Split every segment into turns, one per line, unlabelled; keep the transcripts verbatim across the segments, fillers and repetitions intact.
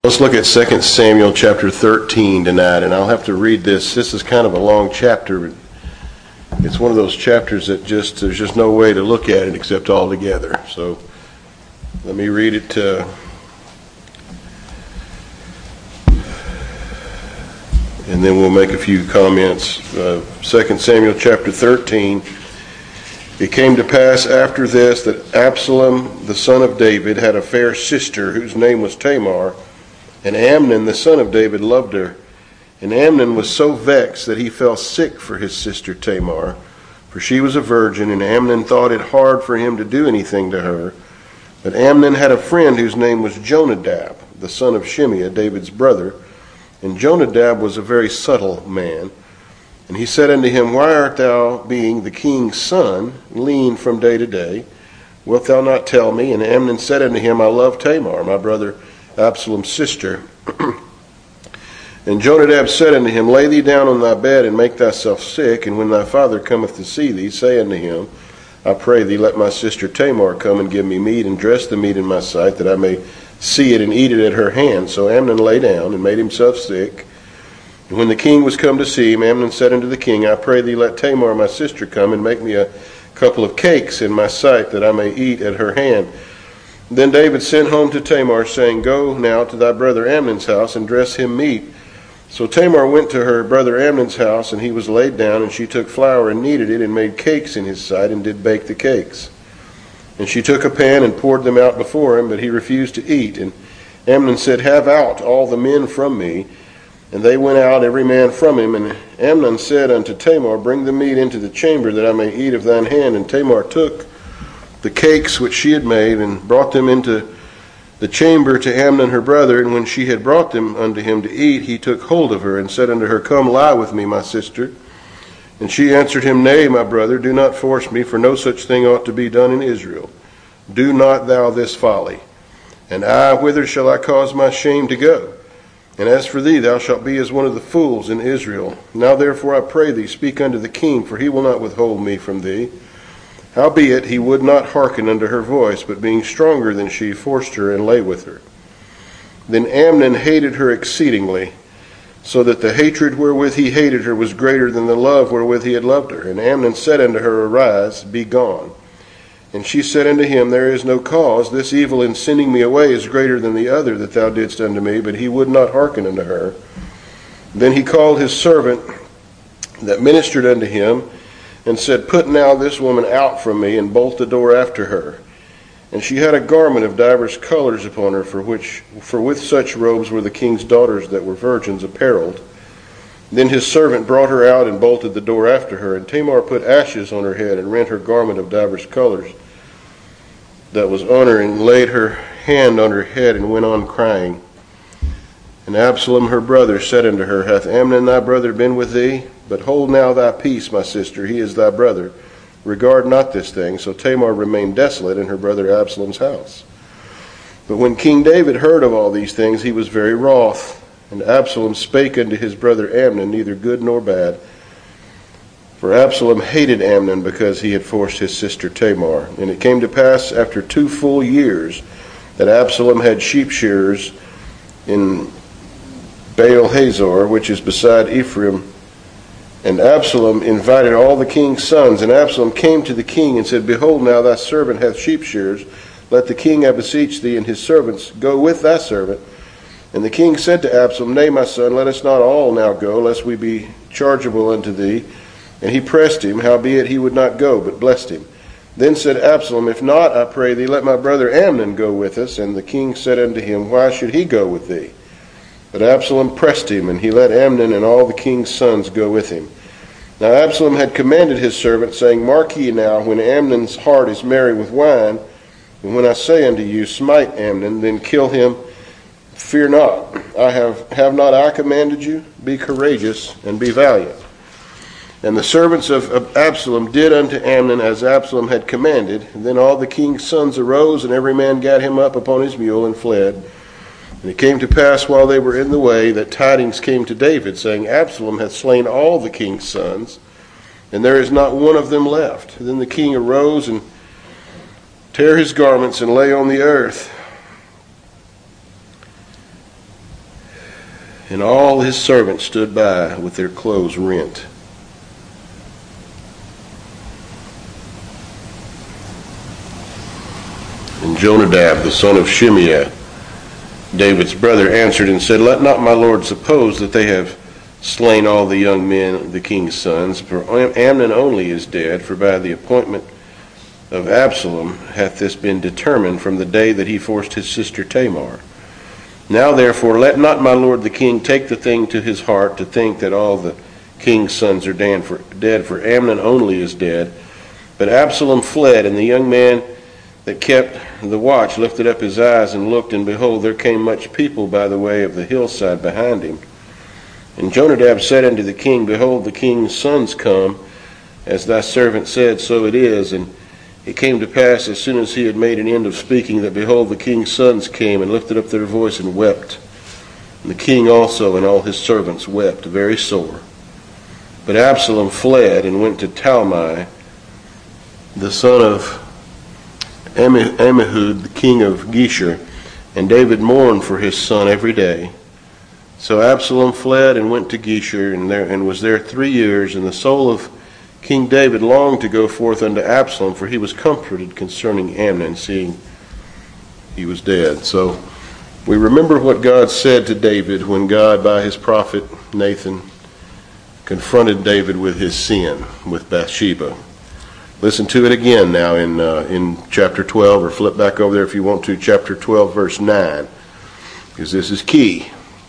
Let's look at Second Samuel chapter thirteen tonight, and I'll have to read this. This is kind of a long chapter. It's one of those chapters that just there's just no way to look at it except all together. So let me read it. Uh, and then we'll make a few comments. Uh, Second Samuel chapter thirteen. It came to pass after this that Absalom, the son of David, had a fair sister whose name was Tamar. And Amnon, the son of David, loved her. And Amnon was so vexed that he fell sick for his sister Tamar, for she was a virgin, and Amnon thought it hard for him to do anything to her. But Amnon had a friend whose name was Jonadab, the son of Shimeah, David's brother. And Jonadab was a very subtle man. And he said unto him, Why art thou, being the king's son, lean from day to day? Wilt thou not tell me? And Amnon said unto him, I love Tamar, my brother Absalom's sister. And Jonadab said unto him, Lay thee down on thy bed, and make thyself sick, and when thy father cometh to see thee, say unto him, I pray thee, let my sister Tamar come and give me meat, and dress the meat in my sight, that I may see it and eat it at her hand. So Amnon lay down, and made himself sick. And when the king was come to see him, Amnon said unto the king, I pray thee, let Tamar my sister come, and make me a couple of cakes in my sight, that I may eat at her hand. Then David sent home to Tamar, saying, Go now to thy brother Amnon's house, and dress him meat. So Tamar went to her brother Amnon's house, and he was laid down, and she took flour and kneaded it, and made cakes in his sight, and did bake the cakes. And she took a pan and poured them out before him, but he refused to eat. And Amnon said, Have out all the men from me. And they went out every man from him. And Amnon said unto Tamar, Bring the meat into the chamber, that I may eat of thine hand. And Tamar took the cakes which she had made, and brought them into the chamber to Amnon her brother. And when she had brought them unto him to eat, he took hold of her, and said unto her, Come lie with me, my sister. And she answered him, Nay, my brother, do not force me, for no such thing ought to be done in Israel. Do not thou this folly. And I, whither shall I cause my shame to go? And as for thee, thou shalt be as one of the fools in Israel. Now therefore I pray thee, speak unto the king, for he will not withhold me from thee. Howbeit he would not hearken unto her voice, but being stronger than she, forced her and lay with her. Then Amnon hated her exceedingly, so that the hatred wherewith he hated her was greater than the love wherewith he had loved her. And Amnon said unto her, Arise, be gone. And she said unto him, There is no cause. This evil in sending me away is greater than the other that thou didst unto me. But he would not hearken unto her. Then he called his servant that ministered unto him, and said, Put now this woman out from me, and bolt the door after her. And she had a garment of divers colors upon her, for which for with such robes were the king's daughters that were virgins apparelled. Then his servant brought her out, and bolted the door after her. And Tamar put ashes on her head, and rent her garment of divers colors that was on her, and laid her hand on her head, and went on crying. And Absalom her brother said unto her, Hath Amnon thy brother been with thee? But hold now thy peace, my sister, he is thy brother. Regard not this thing. So Tamar remained desolate in her brother Absalom's house. But when King David heard of all these things, he was very wroth. And Absalom spake unto his brother Amnon, neither good nor bad. For Absalom hated Amnon, because he had forced his sister Tamar. And it came to pass after two full years that Absalom had sheep shearers in Baal Hazor, which is beside Ephraim. And Absalom invited all the king's sons. And Absalom came to the king and said, Behold, now thy servant hath sheep shearers. Let the king, I beseech thee, and his servants go with thy servant. And the king said to Absalom, Nay, my son, let us not all now go, lest we be chargeable unto thee. And he pressed him, howbeit he would not go, but blessed him. Then said Absalom, If not, I pray thee, let my brother Amnon go with us. And the king said unto him, Why should he go with thee? But Absalom pressed him, and he let Amnon and all the king's sons go with him. Now Absalom had commanded his servant, saying, Mark ye now, when Amnon's heart is merry with wine, and when I say unto you, Smite Amnon, then kill him, fear not. I have, have not I commanded you? Be courageous, and be valiant. And the servants of, of Absalom did unto Amnon as Absalom had commanded. And then all the king's sons arose, and every man gat him up upon his mule, and fled. And it came to pass while they were in the way that tidings came to David, saying, Absalom hath slain all the king's sons, and there is not one of them left. Then the king arose and tare his garments and lay on the earth. and all his servants stood by with their clothes rent. And Jonadab, the son of Shimeah, David's brother, answered and said, Let not my lord suppose that they have slain all the young men, the king's sons, for Amnon only is dead, for by the appointment of Absalom hath this been determined from the day that he forced his sister Tamar. Now therefore let not my lord the king take the thing to his heart to think that all the king's sons are dead, for, dead, for Amnon only is dead. But Absalom fled, and the young man that kept the watch lifted up his eyes and looked, and behold, there came much people by the way of the hillside behind him. And Jonadab said unto the king, Behold, the king's sons come, as thy servant said, so it is. And it came to pass, as soon as he had made an end of speaking, that behold, the king's sons came and lifted up their voice and wept. And the king also and all his servants wept very sore. But Absalom fled and went to Talmai, the son of Ammihud, the king of Geshur, and David mourned for his son every day. So Absalom fled and went to Geshur, and there and was there three years. And the soul of King David longed to go forth unto Absalom, for he was comforted concerning Amnon, seeing he was dead. So we remember what God said to David when God, by his prophet Nathan, confronted David with his sin with Bathsheba. Listen to it again now in uh, in chapter twelve, or flip back over there if you want to, chapter twelve, verse nine, because this is key.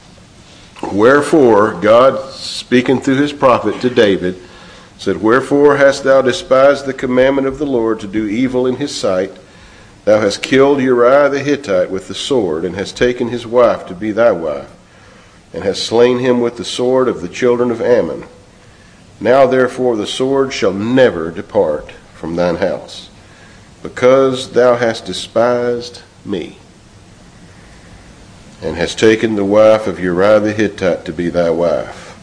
Wherefore, God, speaking through his prophet to David, said, Wherefore hast thou despised the commandment of the Lord to do evil in his sight? Thou hast killed Uriah the Hittite with the sword, and hast taken his wife to be thy wife, and hast slain him with the sword of the children of Ammon. Now therefore the sword shall never depart from thine house, because thou hast despised me, and hast taken the wife of Uriah the Hittite to be thy wife.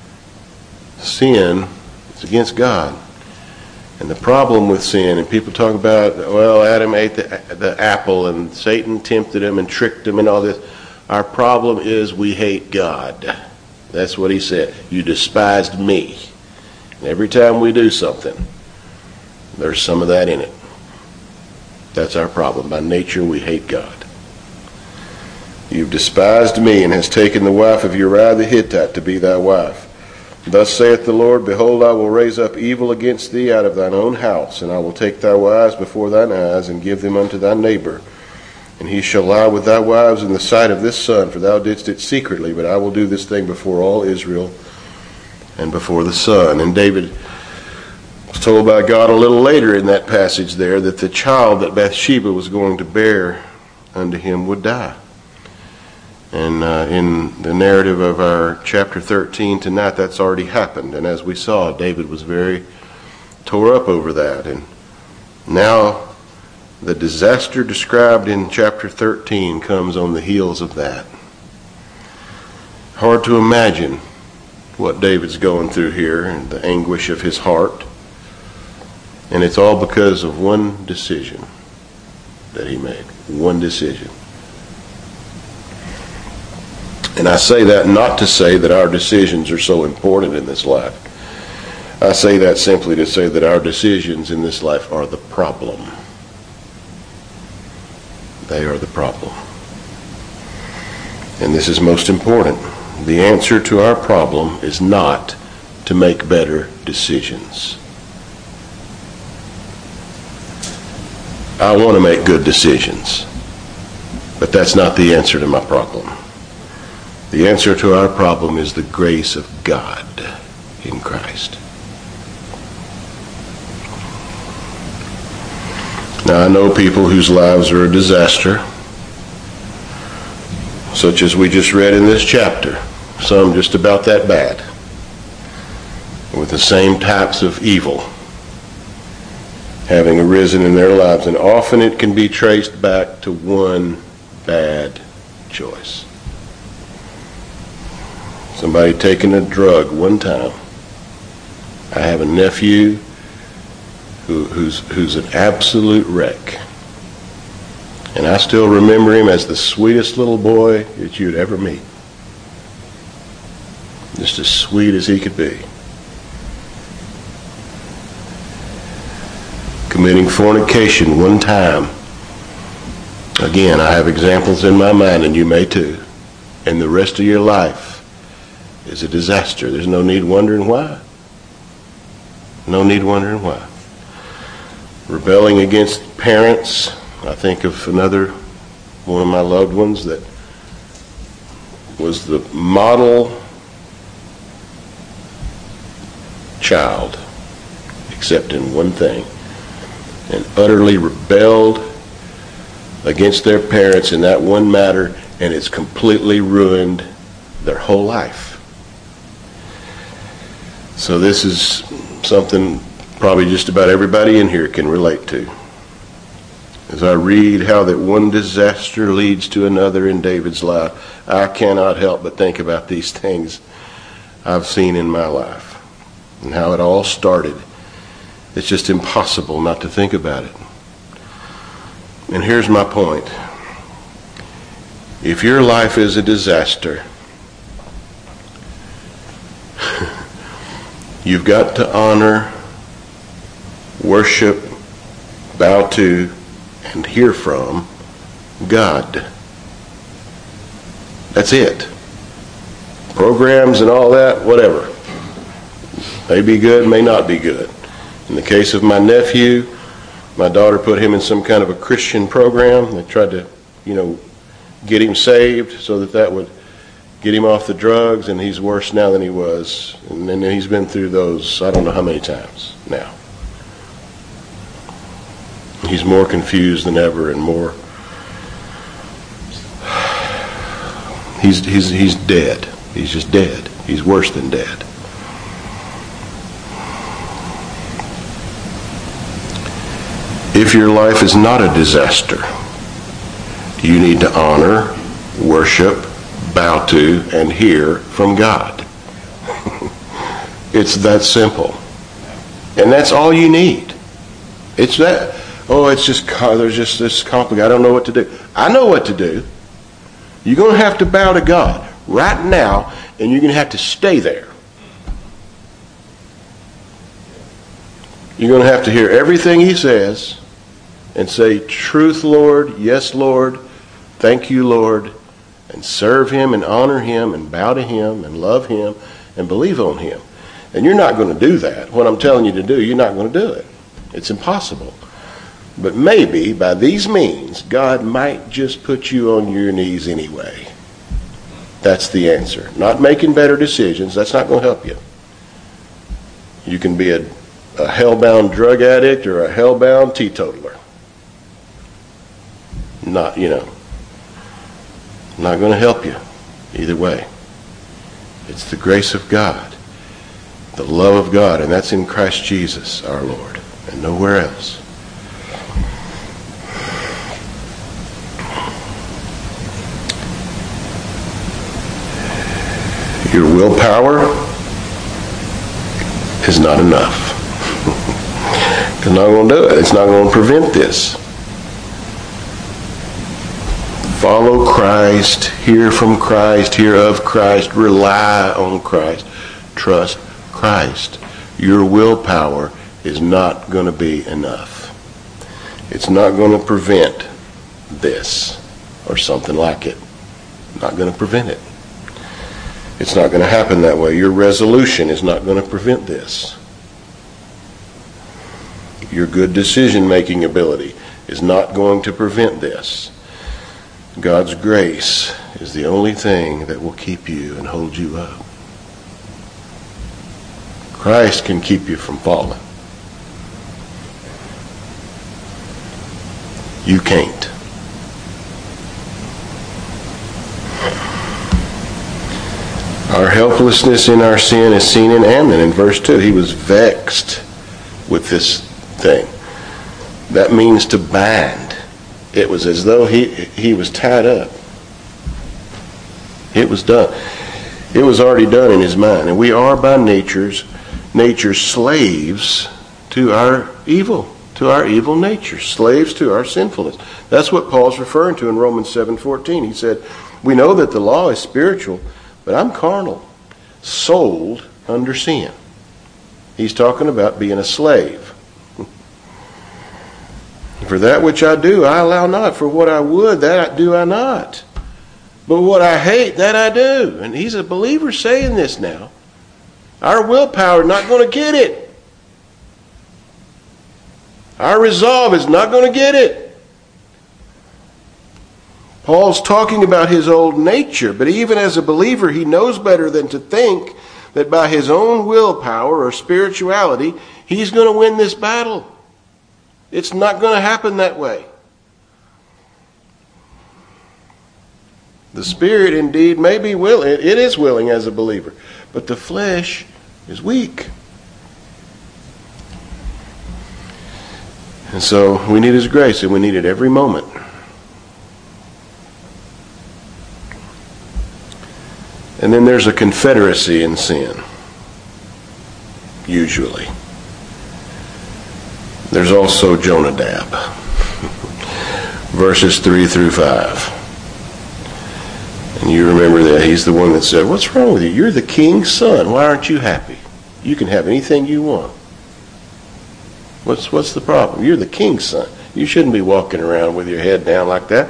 Sin is against God. And the problem with sin, and people talk about, well, Adam ate the, the apple and Satan tempted him and tricked him and all this. Our problem is we hate God. That's what he said. You despised me. And every time we do something, there's some of that in it. That's our problem. By nature, we hate God. You've despised me, and hast taken the wife of Uriah the Hittite to be thy wife. Thus saith the Lord, Behold, I will raise up evil against thee out of thine own house, and I will take thy wives before thine eyes, and give them unto thy neighbor. And he shall lie with thy wives in the sight of this sun, for thou didst it secretly, but I will do this thing before all Israel and before the sun. And David was told by God a little later in that passage there that the child that Bathsheba was going to bear unto him would die. And uh, in the narrative of our chapter thirteen tonight, that's already happened. And as we saw, David was very tore up over that. And now the disaster described in chapter thirteen comes on the heels of that. Hard to imagine what David's going through here and the anguish of his heart. And it's all because of one decision that he made. One decision. And I say that not to say that our decisions are so important in this life. I say that simply to say that our decisions in this life are the problem. They are the problem. And this is most important. The answer to our problem is not to make better decisions. I want to make good decisions, but that's not the answer to my problem. The answer to our problem is the grace of God in Christ. Now, I know people whose lives are a disaster, such as we just read in this chapter. Some just about that bad, with the same types of evil having arisen in their lives. And often it can be traced back to one bad choice. Somebody taking a drug one time. I have a nephew who, who's, who's an absolute wreck. And I still remember him as the sweetest little boy that you'd ever meet. Just as sweet as he could be. Committing fornication one time. Again, I have examples in my mind, and you may too. And the rest of your life is a disaster. There's no need wondering why. No need wondering why. Rebelling against parents. I think of another one of my loved ones that was the model child, except in one thing, and utterly rebelled against their parents in that one matter, and it's completely ruined their whole life. So this is something probably just about everybody in here can relate to. As I read how that one disaster leads to another in David's life, I cannot help but think about these things I've seen in my life and how it all started. It's just impossible not to think about it. And here's my point. If your life is a disaster, you've got to honor, worship, bow to, and hear from God. That's it. Programs and all that, whatever. May be good, may not be good. In the case of my nephew, my daughter put him in some kind of a Christian program. They tried to, you know, get him saved so that that would get him off the drugs, and he's worse now than he was. And then he's been through those, I don't know how many times now. He's more confused than ever and more. He's, he's, he's dead. He's just dead. He's worse than dead. If your life is not a disaster, you need to honor, worship, bow to, and hear from God. It's that simple. And that's all you need. It's that, oh, it's just, there's just this complicated, I don't know what to do. I know what to do. You're going to have to bow to God right now, and you're going to have to stay there. You're going to have to hear everything he says and say, truth, Lord, yes, Lord, thank you, Lord, and serve him and honor him and bow to him and love him and believe on him. And you're not going to do that. What I'm telling you to do, you're not going to do it. It's impossible. But maybe by these means, God might just put you on your knees anyway. That's the answer. Not making better decisions. That's not going to help you. You can be a, a hell-bound drug addict or a hell-bound teetotaler. Not, you know, not going to help you either way. It's the grace of God, the love of God, and that's in Christ Jesus our Lord, and nowhere else. Your willpower is not enough. It's not going to do it. It's not going to prevent this. Follow Christ, hear from Christ, hear of Christ, rely on Christ, trust Christ. Your willpower is not going to be enough. It's not going to prevent this or something like it. Not going to prevent it. It's not going to happen that way. Your resolution is not going to prevent this. Your good decision-making ability is not going to prevent this. God's grace is the only thing that will keep you and hold you up. Christ can keep you from falling. You can't. Our helplessness in our sin is seen in Amnon in verse two. He was vexed with this thing. That means to bind. It was as though he he was tied up. It was done. It was already done in his mind. And we are by nature's nature slaves to our evil, to our evil nature, slaves to our sinfulness. That's what Paul's referring to in Romans seven fourteen. He said, we know that the law is spiritual, but I'm carnal, sold under sin. He's talking about being a slave. For that which I do, I allow not. For what I would, that do I not. But what I hate, that I do. And he's a believer saying this now. Our willpower is not going to get it. Our resolve is not going to get it. Paul's talking about his old nature, but even as a believer, he knows better than to think that by his own willpower or spirituality, he's going to win this battle. It's not going to happen that way. The Spirit indeed may be willing, it is willing as a believer, but the flesh is weak. And so we need His grace, and we need it every moment. And then there's a confederacy in sin, usually. There's also Jonadab, verses three through five. And you remember that he's the one that said, "What's wrong with you? You're the king's son. Why aren't you happy? You can have anything you want. What's what's the problem? You're the king's son. You shouldn't be walking around with your head down like that."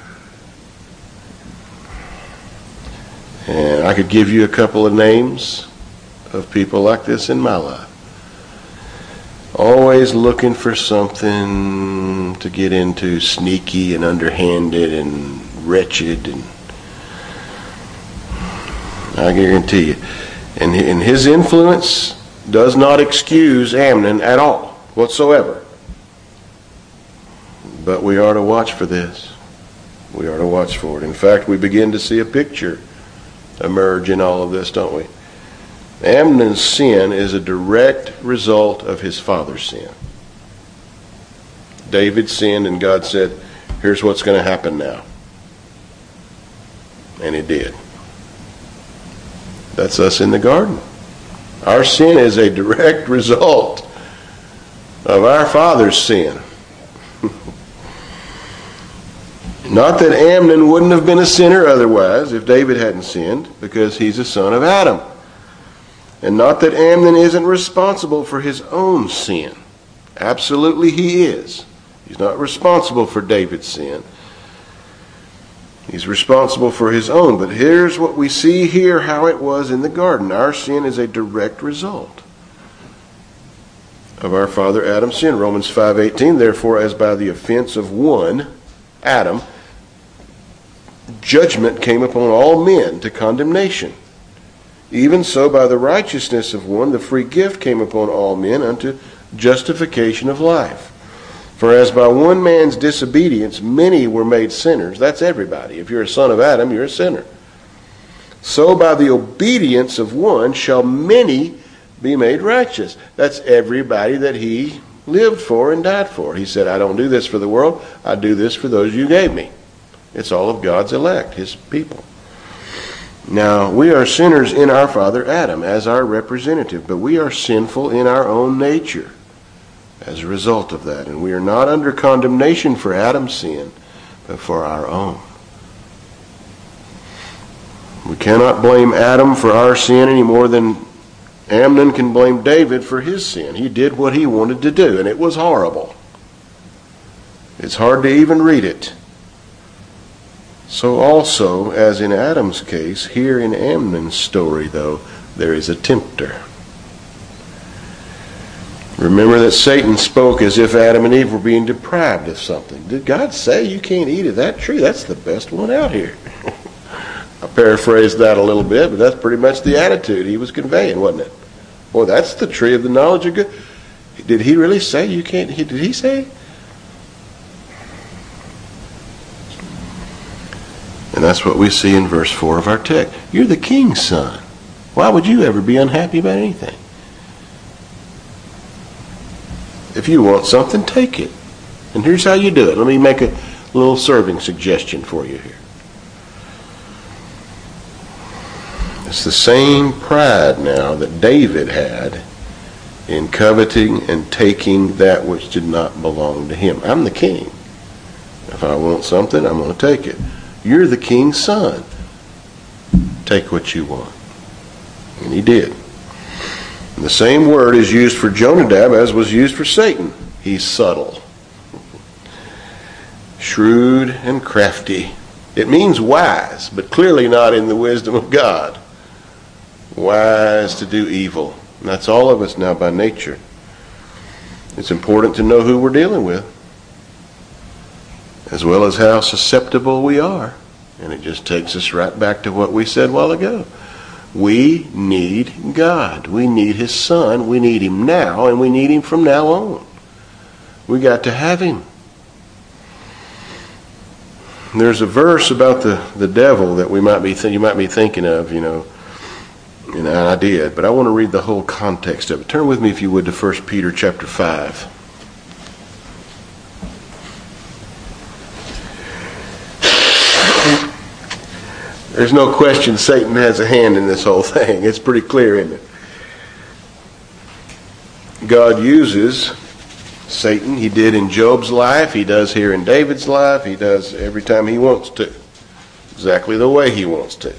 And I could give you a couple of names of people like this in my life. Always looking for something to get into, sneaky and underhanded and wretched. And I guarantee you. And, and his influence does not excuse Amnon at all, whatsoever. But we are to watch for this. We are to watch for it. In fact, we begin to see a picture emerge in all of this, don't we? Amnon's sin is a direct result of his father's sin. David sinned, and God said, "Here's what's going to happen now." And it did. That's us in the garden. Our sin is a direct result of our father's sin. Not that Amnon wouldn't have been a sinner otherwise if David hadn't sinned, because he's a son of Adam. And not that Amnon isn't responsible for his own sin. Absolutely he is. He's not responsible for David's sin. He's responsible for his own. But here's what we see here, how it was in the garden. Our sin is a direct result of our father Adam's sin. Romans five eighteen, therefore, as by the offense of one, Adam, judgment came upon all men to condemnation. Even so, by the righteousness of one, the free gift came upon all men unto justification of life. For as by one man's disobedience many were made sinners. That's everybody. If you're a son of Adam, you're a sinner. So by the obedience of one shall many be made righteous. That's everybody that he lived for and died for. He said, "I don't do this for the world. I do this for those you gave me." It's all of God's elect, His people. Now, we are sinners in our father Adam as our representative, but we are sinful in our own nature as a result of that. And we are not under condemnation for Adam's sin, but for our own. We cannot blame Adam for our sin any more than Amnon can blame David for his sin. He did what he wanted to do, and it was horrible. It's hard to even read it. So also, as in Adam's case, here in Amnon's story, though, there is a tempter. Remember that Satan spoke as if Adam and Eve were being deprived of something. Did God say you can't eat of that tree? That's the best one out here. I paraphrased that a little bit, but that's pretty much the attitude he was conveying, wasn't it? Boy, that's the tree of the knowledge of good. Did he really say you can't? Did he say? And that's what we see in verse four of our text. You're the king's son. Why would you ever be unhappy about anything? If you want something, take it. And here's how you do it. Let me make a little serving suggestion for you here. It's the same pride now that David had in coveting and taking that which did not belong to him. I'm the king. If I want something, I'm going to take it. You're the king's son. Take what you want. And he did. And the same word is used for Jonadab as was used for Satan. He's subtle, shrewd, and crafty. It means wise, but clearly not in the wisdom of God. Wise to do evil. And that's all of us now by nature. It's important to know who we're dealing with, as well as how susceptible we are. And it just takes us right back to what we said a while ago. We need God. We need His Son. We need Him now, and we need Him from now on. We got to have Him. There's a verse about the, the devil that we might be th- you might be thinking of, you know, and I did, but I want to read the whole context of it. Turn with me, if you would, to First Peter chapter five. There's no question Satan has a hand in this whole thing. It's pretty clear, isn't it? God uses Satan. He did in Job's life. He does here in David's life. He does every time He wants to. Exactly the way He wants to.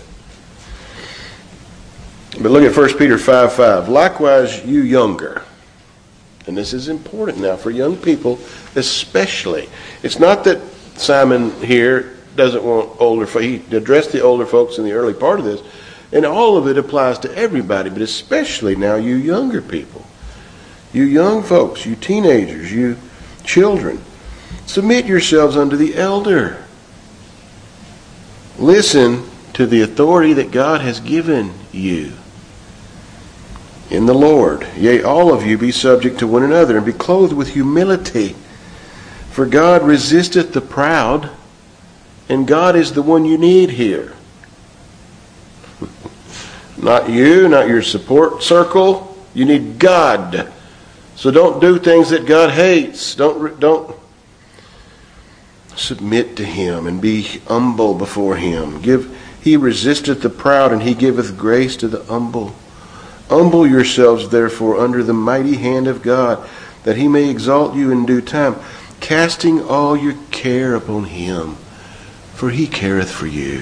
But look at First Peter five five. Likewise, you younger. And this is important now for young people especially. It's not that Simon here doesn't want older folks. He addressed the older folks in the early part of this. And all of it applies to everybody, but especially now you younger people. You young folks, you teenagers, you children. Submit yourselves unto the elder. Listen to the authority that God has given you in the Lord. Yea, all of you be subject to one another, and be clothed with humility. For God resisteth the proud, and God is the one you need here. Not you, not your support circle. You need God. So don't do things that God hates. Don't, don't submit to Him and be humble before Him. Give, He resisteth the proud, and He giveth grace to the humble. Humble yourselves, therefore, under the mighty hand of God, that He may exalt you in due time, casting all your care upon Him, for He careth for you.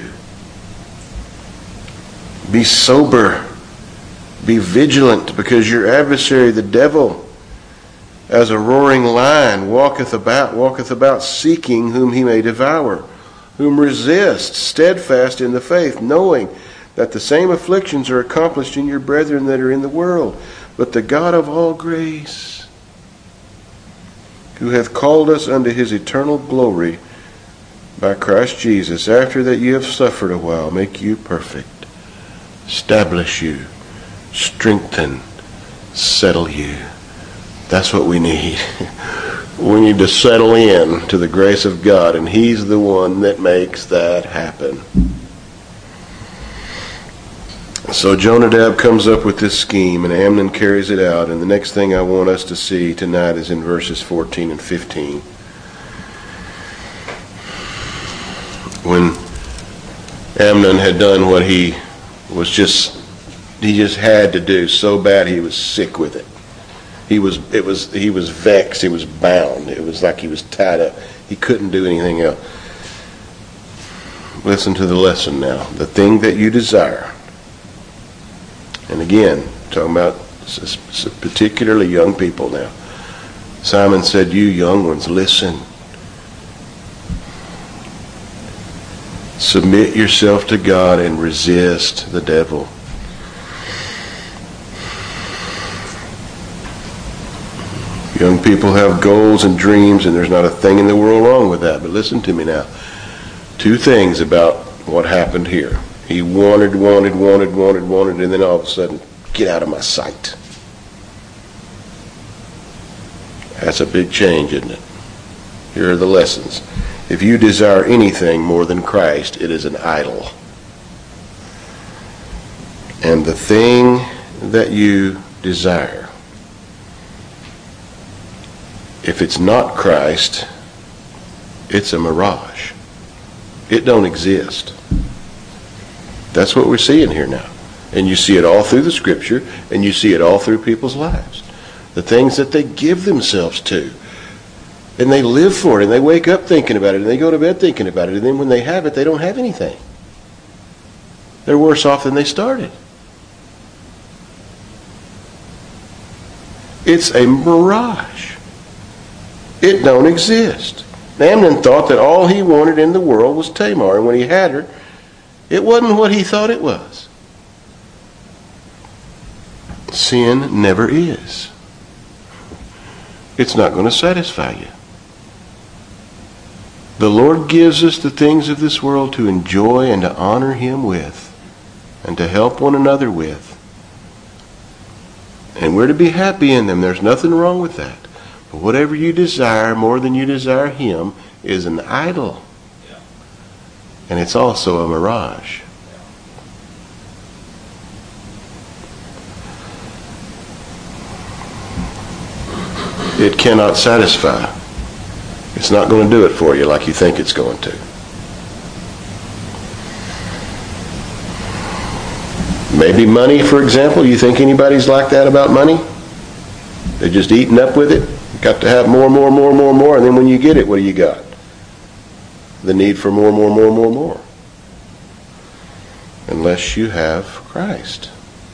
Be sober, be vigilant, because your adversary, the devil, as a roaring lion, walketh about, walketh about seeking whom he may devour, whom resist, steadfast in the faith, knowing that the same afflictions are accomplished in your brethren that are in the world. But the God of all grace, who hath called us unto His eternal glory by Christ Jesus, after that ye have suffered a while, make you perfect, establish you, strengthen, settle you. That's what we need. We need to settle in to the grace of God, and He's the one that makes that happen. So Jonadab comes up with this scheme, and Amnon carries it out. And the next thing I want us to see tonight is in verses fourteen and fifteen. When Amnon had done what he was just, he just had to do so bad he was sick with it. He was, it was, he was vexed. He was bound. It was like he was tied up. He couldn't do anything else. Listen to the lesson now. The thing that you desire. And again, talking about particularly young people now. Simon said, you young ones, listen. Submit yourself to God and resist the devil. Young people have goals and dreams, and there's not a thing in the world wrong with that. But listen to me now. Two things about what happened here. He wanted, wanted, wanted, wanted, wanted, and then all of a sudden, get out of my sight. That's a big change, isn't it? Here are the lessons. If you desire anything more than Christ, it is an idol. And the thing that you desire, if it's not Christ, it's a mirage. It don't exist. That's what we're seeing here now. And you see it all through the Scripture, and you see it all through people's lives. The things that they give themselves to. And they live for it, and they wake up thinking about it, and they go to bed thinking about it, and then when they have it, they don't have anything. They're worse off than they started. It's a mirage. It don't exist. Amnon thought that all he wanted in the world was Tamar, and when he had her, it wasn't what he thought it was. Sin never is. It's not going to satisfy you. The Lord gives us the things of this world to enjoy and to honor Him with, and to help one another with. And we're to be happy in them. There's nothing wrong with that. But whatever you desire more than you desire Him is an idol. And it's also a mirage. It cannot satisfy. It's not going to do it for you like you think it's going to. Maybe money, for example. You think anybody's like that about money? They're just eating up with it. Got to have more, more, more, more, more. And then when you get it, what do you got? The need for more, more, more, more, more. Unless you have Christ.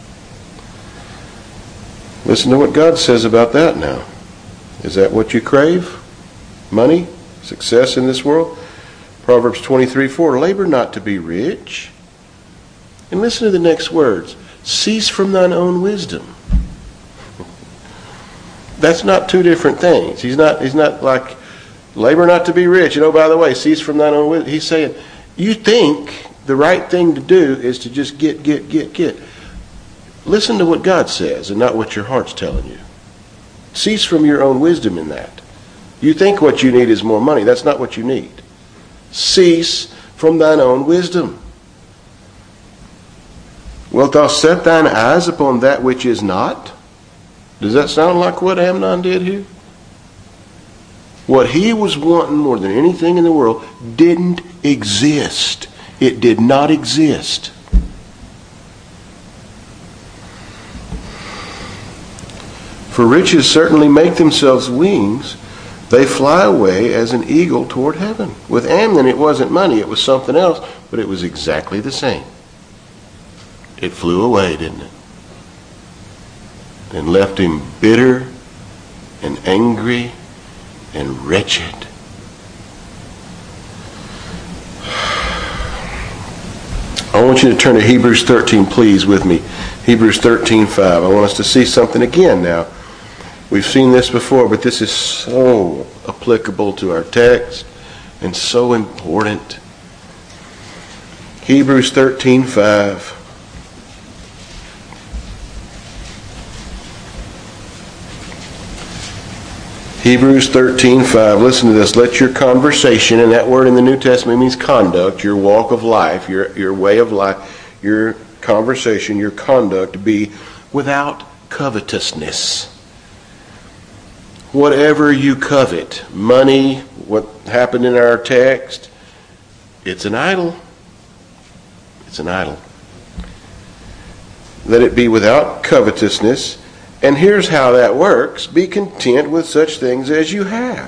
Listen to what God says about that now. Is that what you crave? Money? Success in this world? Proverbs twenty-three four. Labor not to be rich. And listen to the next words. Cease from thine own wisdom. That's not two different things. He's not, he's not like, labor not to be rich. And oh, by the way, cease from thine own wisdom. He's saying, you think the right thing to do is to just get, get, get, get. Listen to what God says and not what your heart's telling you. Cease from your own wisdom in that. You think what you need is more money. That's not what you need. Cease from thine own wisdom. Wilt thou set thine eyes upon that which is not? Does that sound like what Amnon did here? What he was wanting more than anything in the world didn't exist. It did not exist. For riches certainly make themselves wings. They fly away as an eagle toward heaven. With Amnon, it wasn't money. It was something else. But it was exactly the same. It flew away, didn't it? And left him bitter and angry and wretched. I want you to turn to Hebrews thirteen, please, with me. Hebrews thirteen five. I want us to see something again now. We've seen this before, but this is so applicable to our text and so important. Hebrews thirteen five. Hebrews thirteen five. Listen to this. Let your conversation, and that word in the New Testament means conduct, your walk of life, your, your way of life, your conversation, your conduct be without covetousness. Whatever you covet, money, what happened in our text, it's an idol. It's an idol. Let it be without covetousness. And here's how that works. Be content with such things as you have.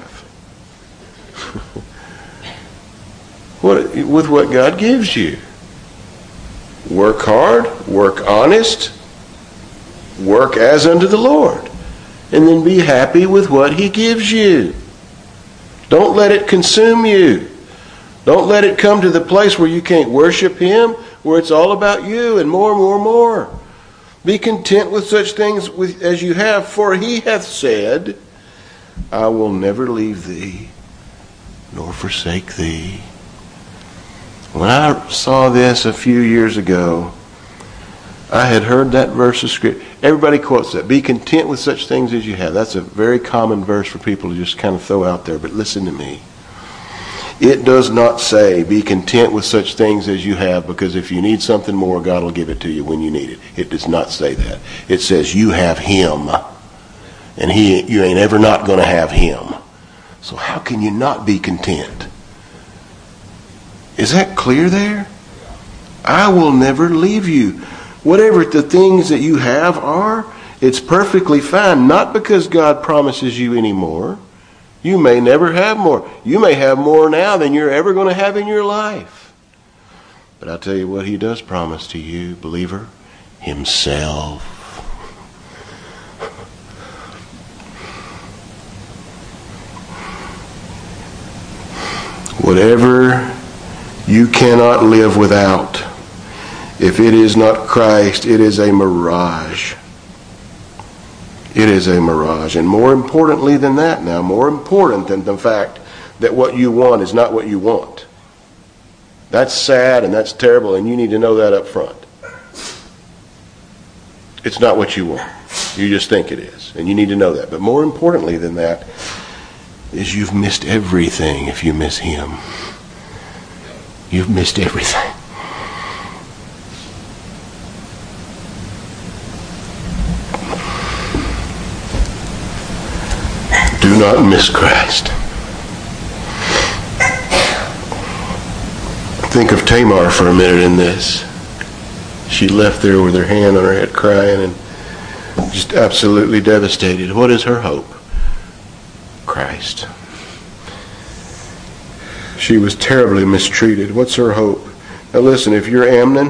what, with what God gives you. Work hard, work honest, work as unto the Lord. And then be happy with what He gives you. Don't let it consume you. Don't let it come to the place where you can't worship Him, where it's all about you and more, more, more. Be content with such things with, as you have, for He hath said, I will never leave thee, nor forsake thee. When I saw this a few years ago, I had heard that verse of Scripture. Everybody quotes that. Be content with such things as you have. That's a very common verse for people to just kind of throw out there. But listen to me. It does not say, be content with such things as you have, because if you need something more, God will give it to you when you need it. It does not say that. It says you have Him, and He, you ain't ever not going to have Him. So how can you not be content? Is that clear there? I will never leave you. Whatever the things that you have are, it's perfectly fine. Not because God promises you any more. You may never have more. You may have more now than you're ever going to have in your life. But I'll tell you what He does promise to you, believer. Himself. Whatever you cannot live without, if it is not Christ, it is a mirage. It is a mirage. And more importantly than that now, more important than the fact that what you want is not what you want. That's sad and that's terrible, and you need to know that up front. It's not what you want. You just think it is, and you need to know that. But more importantly than that is you've missed everything if you miss Him. You've missed everything. Do not miss Christ. Think of Tamar for a minute in this. She left there with her hand on her head crying and just absolutely devastated. What is her hope? Christ. She was terribly mistreated. What's her hope? Now listen, if you're Amnon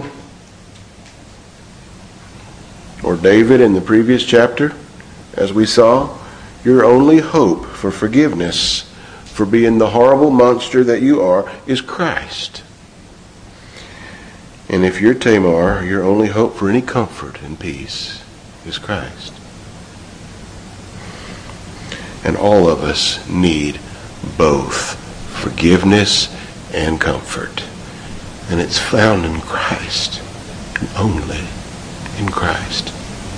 or David in the previous chapter, as we saw, your only hope for forgiveness for being the horrible monster that you are is Christ. And if you're Tamar, your only hope for any comfort and peace is Christ. And all of us need both forgiveness and comfort. And it's found in Christ, only in Christ.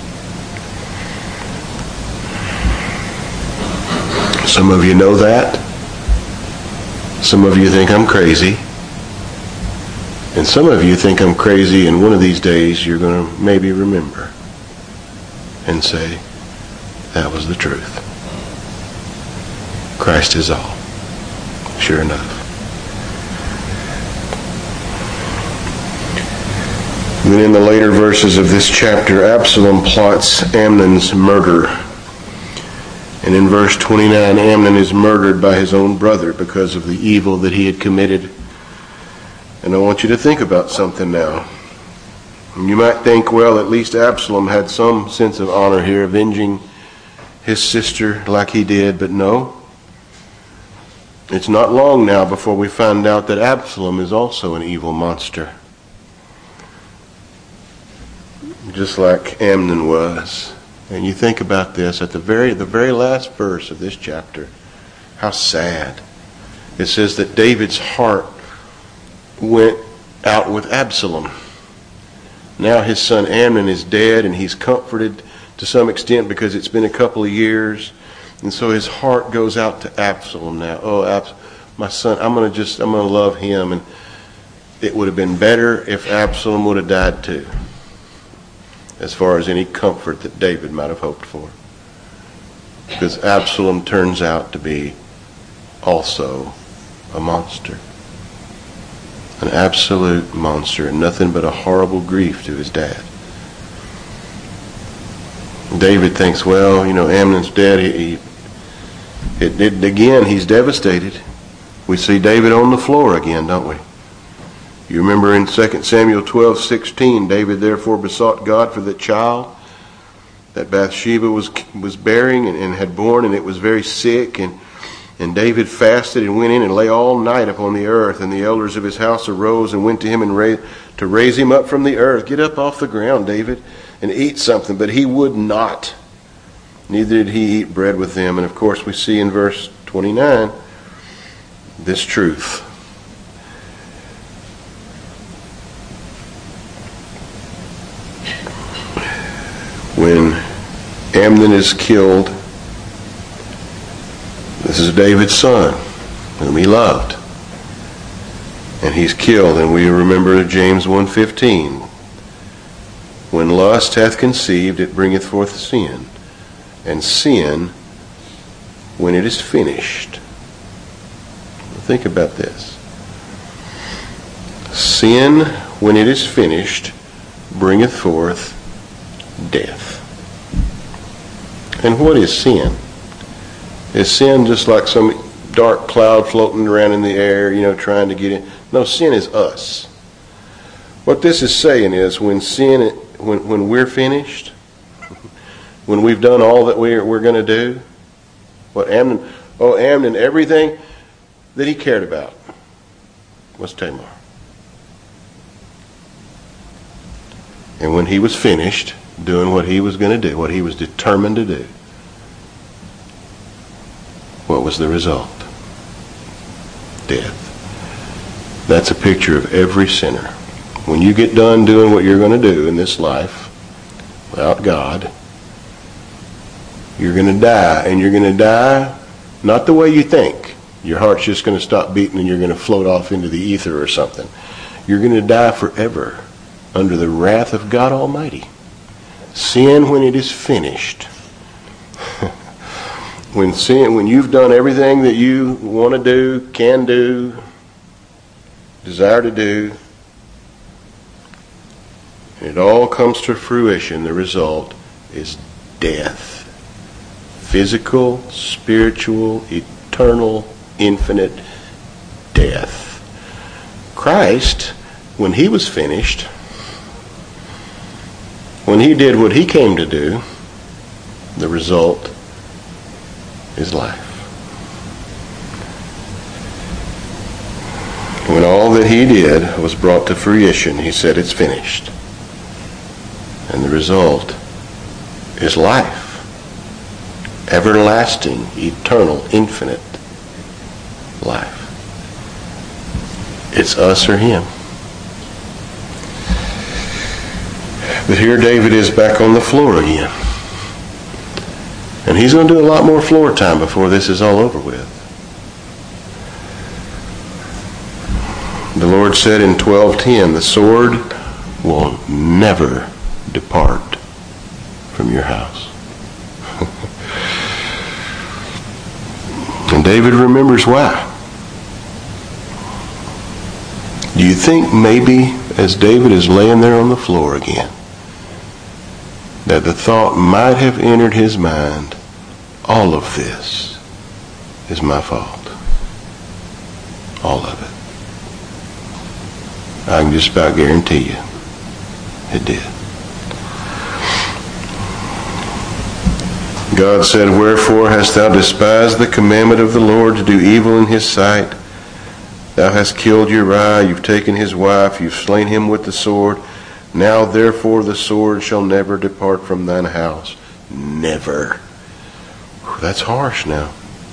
Some of you know that. Some of you think I'm crazy. And some of you think I'm crazy, and one of these days you're going to maybe remember and say, that was the truth. Christ is all. Sure enough. Then in the later verses of this chapter, Absalom plots Amnon's murder. And in verse twenty-nine, Amnon is murdered by his own brother because of the evil that he had committed. And I want you to think about something now. You might think, well, at least Absalom had some sense of honor here, avenging his sister like he did, but no. It's not long now before we find out that Absalom is also an evil monster. Just like Amnon was. And you think about this at the very the very last verse of this chapter. How sad. It says that David's heart went out with Absalom. Now his son Amnon is dead, and he's comforted to some extent because it's been a couple of years. And so his heart goes out to Absalom now. Oh, Abs- my son, I'm going to just, I'm going to love him. And it would have been better if Absalom would have died too, as far as any comfort that David might have hoped for. Because Absalom turns out to be also a monster. An absolute monster, and nothing but a horrible grief to his dad. David thinks, well, you know, Amnon's dead. He, he it, it, again, he's devastated. We see David on the floor again, don't we? You remember in Second Samuel twelve sixteen, David therefore besought God for the child that Bathsheba was was bearing and, and had born, and it was very sick. And, and David fasted and went in and lay all night upon the earth. And the elders of his house arose and went to him and ra- to raise him up from the earth. Get up off the ground, David, and eat something. But he would not. Neither did he eat bread with them. And of course we see in verse twenty-nine this truth. When Amnon is killed, this is David's son, whom he loved. And he's killed, and we remember James one fifteen. When lust hath conceived, it bringeth forth sin. And sin, when it is finished. Think about this. Sin, when it is finished, bringeth forth death. And what is sin? Is sin just like some dark cloud floating around in the air, you know, trying to get in? No, sin is us. What this is saying is when sin, when, when we're finished, when we've done all that we're, we're going to do, what Amnon, oh, Amnon, everything that he cared about, was Tamar. And when he was finished doing what he was going to do, what he was determined to do, what was the result? Death. That's a picture of every sinner. When you get done doing what you're going to do in this life without God, you're going to die. And you're going to die not the way you think. Your heart's just going to stop beating and you're going to float off into the ether or something. You're going to die forever under the wrath of God Almighty. Sin, when it is finished, when sin, when you've done everything that you want to do, can do, desire to do, and it all comes to fruition, the result is death. Physical, spiritual, eternal, infinite death. Christ, when he was finished, when he did what he came to do, the result is life. When all that he did was brought to fruition, he said, it's finished. And the result is life. Everlasting, eternal, infinite life. It's us or him. But here David is back on the floor again. And he's going to do a lot more floor time before this is all over with. The Lord said in twelve ten, the sword will never depart from your house. And David remembers why. Do you think maybe as David is laying there on the floor again, that the thought might have entered his mind, all of this is my fault. All of it. I can just about guarantee you it did. God said, wherefore hast thou despised the commandment of the Lord to do evil in his sight? Thou hast killed Uriah, you've taken his wife, you've slain him with the sword. Now therefore the sword shall never depart from thine house. Never. That's harsh now.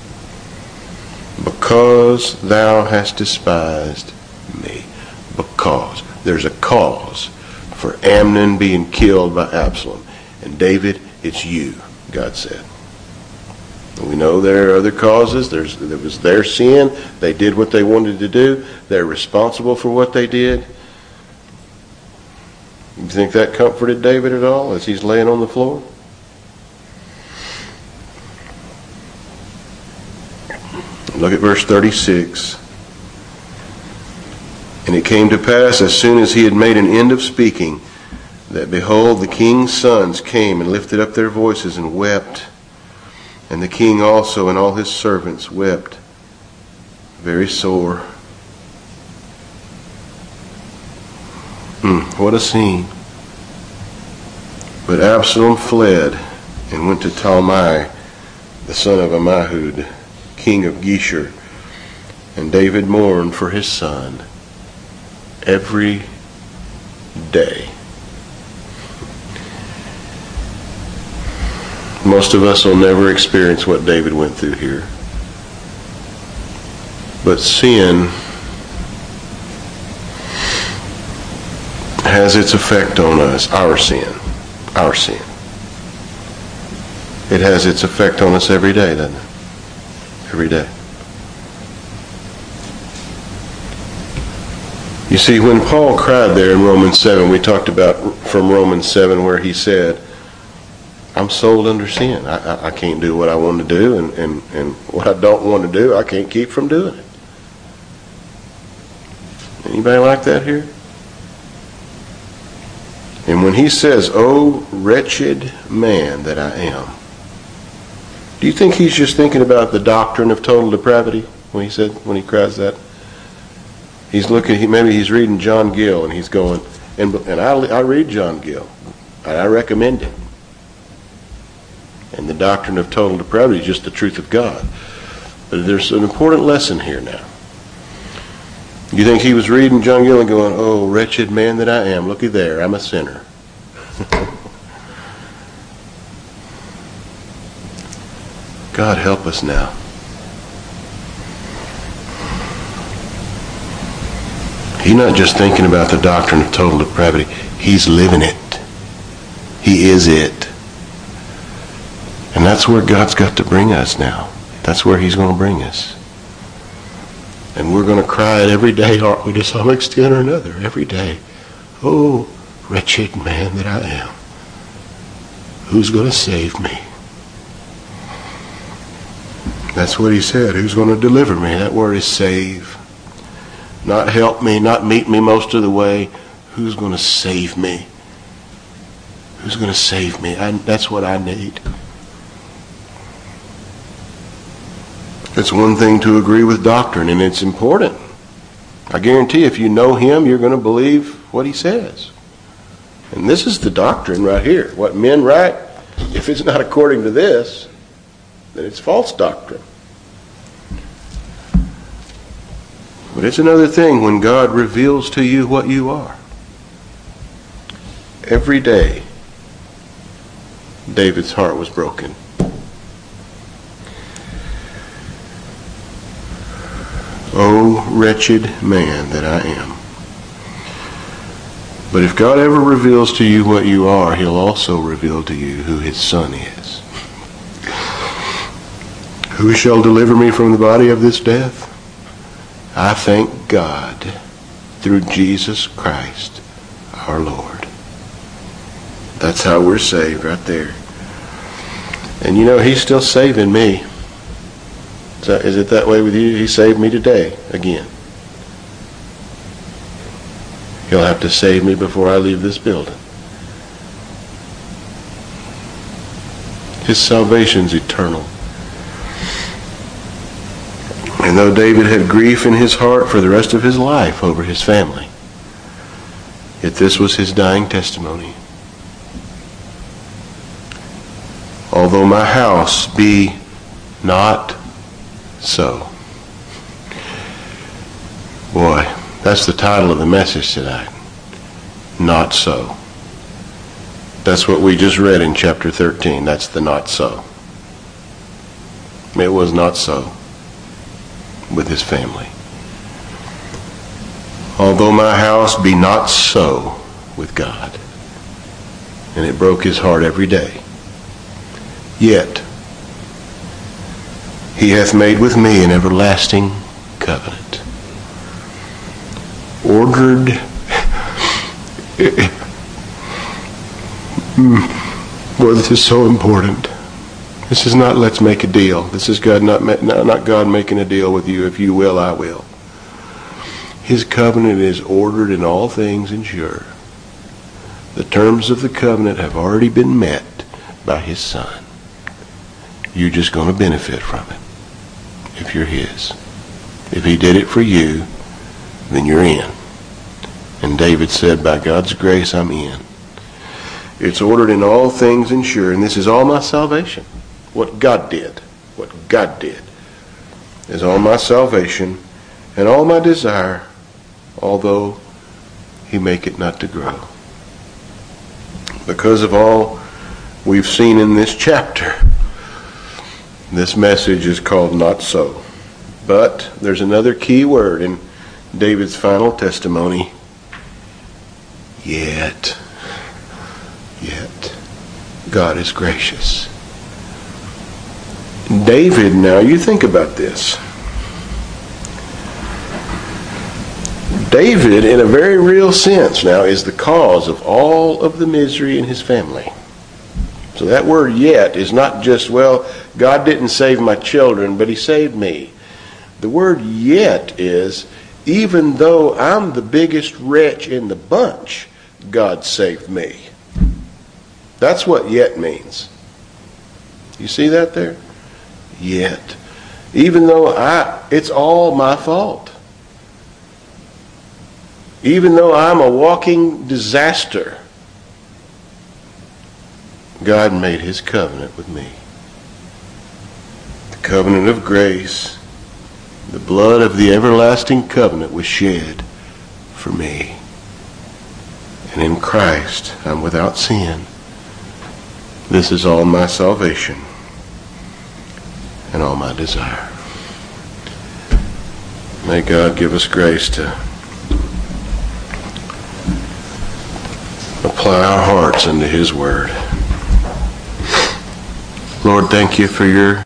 Because thou hast despised me. Because. There's a cause for Amnon being killed by Absalom. And David, it's you, God said. We know there are other causes. There's, there was their sin. They did what they wanted to do. They're responsible for what they did. You think that comforted David at all as he's laying on the floor? Look at verse thirty-six. And it came to pass, as soon as he had made an end of speaking, that behold, the king's sons came and lifted up their voices and wept. And the king also and all his servants wept very sore. Hmm, what a scene. But Absalom fled and went to Talmai, the son of Ammihud, king of Geshur. And David mourned for his son every day. Most of us will never experience what David went through here. But sin has its effect on us, our sin, our sin. It has its effect on us every day, doesn't it? Every day. You see, when Paul cried there in Romans seven, we talked about from Romans seven where he said, I'm sold under sin. I, I, I can't do what I want to do, and, and, and what I don't want to do, I can't keep from doing it. Anybody like that here? And when he says, oh, wretched man that I am, do you think he's just thinking about the doctrine of total depravity when he said, when he cries that? He's looking, he, maybe he's reading John Gill, and he's going, and, and I, I read John Gill, and I recommend it. And the doctrine of total depravity is just the truth of God. But there's an important lesson here now. You think he was reading John Gillen going, oh, wretched man that I am, looky there, I'm a sinner. God help us now. He's not just thinking about the doctrine of total depravity. He's living it. He is it. And that's where God's got to bring us now. That's where he's going to bring us. And we're going to cry it every day, aren't we, to some extent or another, every day. Oh, wretched man that I am. Who's going to save me? That's what he said. Who's going to deliver me? That word is save. Not help me, not meet me most of the way. Who's going to save me? Who's going to save me? I, that's what I need. It's one thing to agree with doctrine, and it's important. I guarantee if you know him, you're going to believe what he says. And this is the doctrine right here. What men write, if it's not according to this, then it's false doctrine. But it's another thing when God reveals to you what you are. Every day, David's heart was broken. Oh, wretched man that I am. But if God ever reveals to you what you are, he'll also reveal to you who his Son is. Who shall deliver me from the body of this death? I thank God through Jesus Christ our Lord. That's how we're saved right there. And you know, he's still saving me. Is, that, is it that way with you? He saved me today again. He'll have to save me before I leave this building. His salvation's eternal. And though David had grief in his heart for the rest of his life over his family, yet this was his dying testimony. Although my house be not so. Boy, that's the title of the message tonight. Not so. That's what we just read in chapter thirteen. That's the not so. It was not so with his family. Although my house be not so with God. And it broke his heart every day. Yet he hath made with me an everlasting covenant. Ordered. Boy, this is so important. This is not let's make a deal. This is God not not God making a deal with you. If you will, I will. His covenant is ordered in all things and sure. The terms of the covenant have already been met by his Son. You're just going to benefit from it if you're his. If he did it for you, then you're in. And David said, by God's grace, I'm in. It's ordered in all things and sure, and this is all my salvation. What God did, what God did, is all my salvation and all my desire, although he make it not to grow. Because of all we've seen in this chapter, this message is called not so. But there's another key word in David's final testimony. Yet, yet, God is gracious. David, now you think about this. David, in a very real sense now, is the cause of all of the misery in his family. So that word yet is not just, well, God didn't save my children, but he saved me. The word yet is, even though I'm the biggest wretch in the bunch, God saved me. That's what yet means. You see that there? Yet. Even though I, it's all my fault. Even though I'm a walking disaster, God made his covenant with me. The covenant of grace The blood of the everlasting covenant was shed for me. And in Christ I'm without sin. This is all my salvation and all my desire. May God give us grace to apply our hearts unto His Word. Lord, thank you for your